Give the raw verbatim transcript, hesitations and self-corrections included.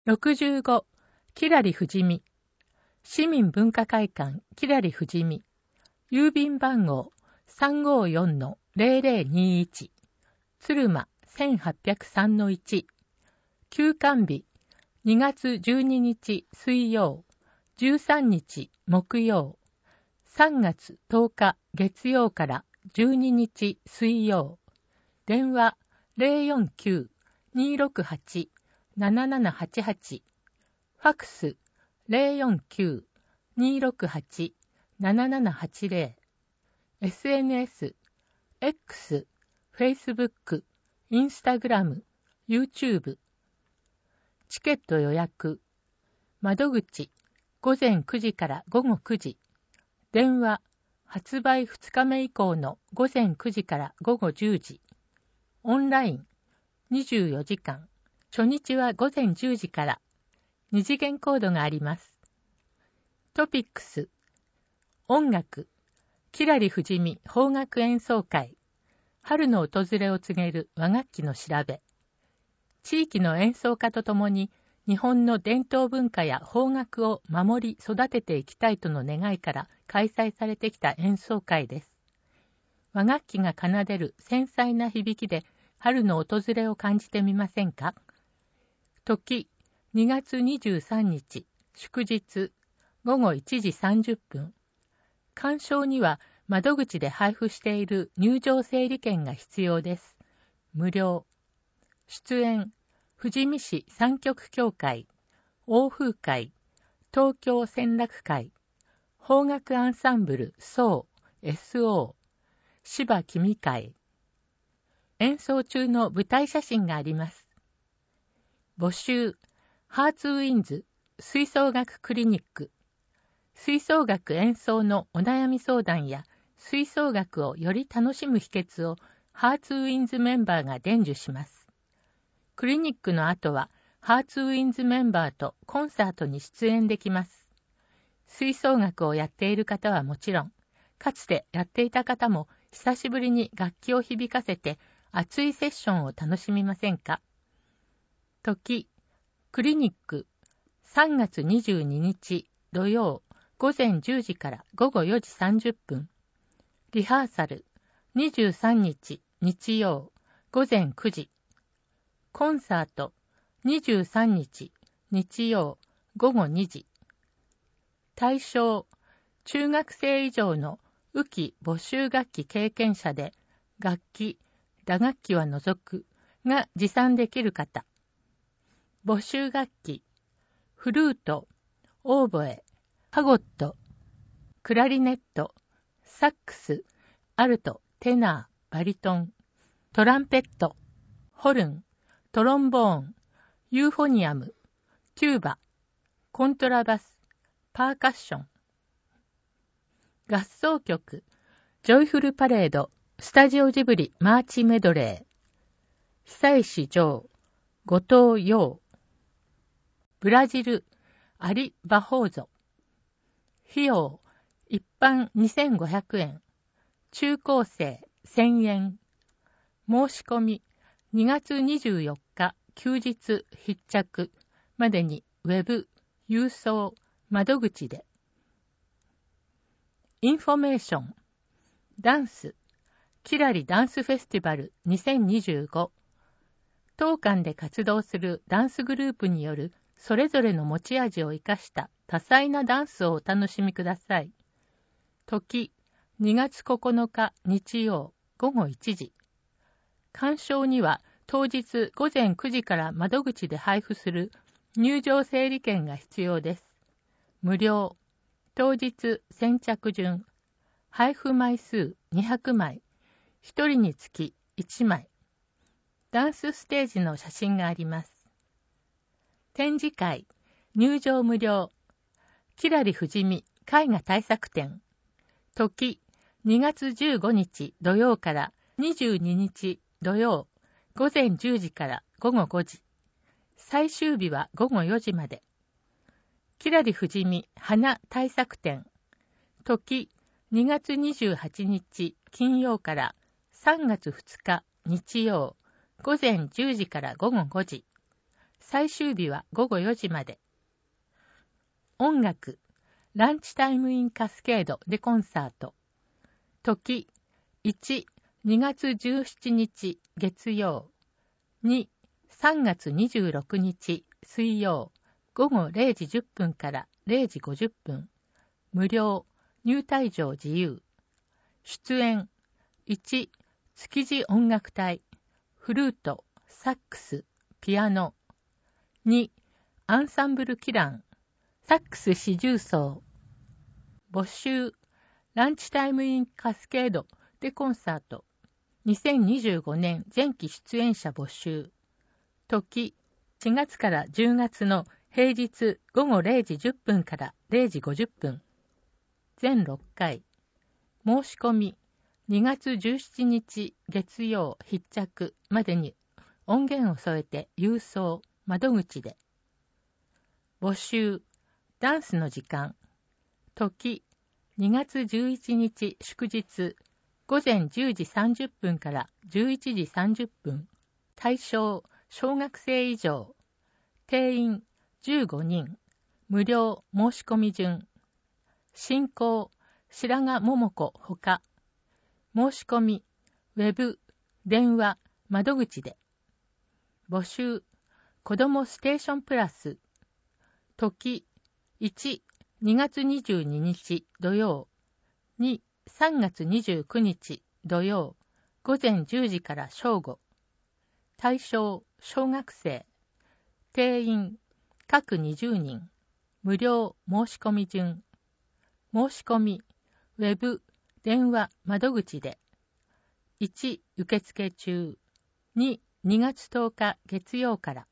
ろくじゅうご、きらりふじみ。市民文化会館きらりふじみ。郵便番号 さんごよんのぜろぜろにいち。鶴間せんはっぴゃくさんのいち。休館日にがつじゅうににち水曜、じゅうさんにち木曜、さんがつとおか月曜からじゅうににち水曜。電話 ゼロよんきゅう にーろくはち ななななはちはち。ファクス ゼロよんきゅう にーろくはち ななななはちゼロ。エスエヌエス、X、Facebook、Instagram、YouTube。チケット予約。窓口、ごぜんくじからごごくじ。電話、発売ふつかめ以降のごぜんくじからごごじゅうじ。オンライン、にじゅうよじかん。初日はごぜんじゅうじから。二次元コードがあります。トピックス、音楽、きらりふじみ邦楽演奏会。春の訪れを告げる和楽器の調べ。地域の演奏家とともに日本の伝統文化や邦楽を守り育てていきたいとの願いから開催されてきた演奏会です。和楽器が奏でる繊細な響きで春の訪れを感じてみませんか？時、にがつにじゅうさんにち、祝日、ごごいちじさんじゅっぷん。鑑賞には窓口で配布している入場整理券が必要です。無料。出演、富士見市三曲協会、欧風会、東京戦楽会、邦楽アンサンブルソー エスオー、芝君会。演奏中の舞台写真があります。募集、ハーツウィンズ吹奏楽クリニック。吹奏楽演奏のお悩み相談や吹奏楽をより楽しむ秘訣をハーツウィンズメンバーが伝授します。クリニックの後はハーツウィンズメンバーとコンサートに出演できます。吹奏楽をやっている方はもちろん、かつてやっていた方も久しぶりに楽器を響かせて熱いセッションを楽しみませんか？時、クリニック、さんがつにじゅうににち土曜、ごぜんじゅうじからごごよじさんじゅっぷん。リハーサル、にじゅうさんにち日曜、ごぜんくじ。コンサート、にじゅうさんにち日曜、ごごにじ。対象、中学生以上の雨季募集楽器経験者で、楽器、打楽器は除くが持参できる方。募集楽器、フルート、オーボエ、ファゴット、クラリネット、サックス、アルト、テナー、バリトン、トランペット、ホルン、トロンボーン、ユーフォニアム、テューバ、コントラバス、パーカッション。合奏曲、ジョイフルパレード、スタジオジブリマーチメドレー。久石譲、後藤陽。ブラジル、アリ・バホーゾ。費用、一般にせんごひゃくえん、中高生せんえん。申し込み、にがつにじゅうよっか休日必着までにウェブ、郵送、窓口で。インフォメーション、ダンス、きらりダンスフェスティバルにせんにじゅうご。当館で活動するダンスグループによるそれぞれの持ち味を生かした多彩なダンスをお楽しみください。時、にがつここのか日曜、ごごいちじ。鑑賞には当日ごぜんくじから窓口で配布する入場整理券が必要です。無料。当日先着順。配布枚数にひゃくまい。ひとりにつきいちまい。ダンスステージの写真があります。展示会、入場無料。きらりふじみ絵画大作展。時、にがつじゅうごにち土曜からにじゅうににち土曜、ごぜんじゅうじからごごごじ。最終日はごごよじまで。きらりふじみ花大作展。時、にがつにじゅうはちにち金曜からさんがつふつか日曜、ごぜんじゅうじからごごごじ。 最終日はごごよじまで。音楽、ランチタイムインカスケードでコンサート。時、いち、にがつじゅうしちにち月曜。に、さんがつにじゅうろくにち水曜。ごごれいじじゅっぷんかられいじごじゅっぷん。無料、入退場自由。出演、いち、築地音楽隊、フルート、サックス、ピアノ。に、アンサンブルキラン、サックス四重奏。募集、ランチタイムインカスケードでコンサート。にせんにじゅうごねん前期出演者募集。時、しがつからじゅうがつの平日ごごれいじじゅっぷんかられいじごじゅっぷん。全ろっかい。申し込み、にがつじゅうしちにち月曜必着までに音源を添えて郵送、窓口で。募集、ダンスの時間。時、にがつじゅういちにち祝日、ごぜんじゅうじさんじゅっぷんからじゅういちじさんじゅっぷん。対象、小学生以上。定員、じゅうごにん。無料申し込み順。進行、白髪桃子ほか。申し込み、ウェブ、電話、窓口で。募集、子どもステーションプラス。時、いち、にがつにじゅうににち土曜。に、さんがつにじゅうくにち土曜。ごぜんじゅうじから正午。対象、小学生。定員、各にじゅうにん。無料申し込み順。申し込み、ウェブ、電話、窓口で。いち、受付中。に、にがつとおか月曜から。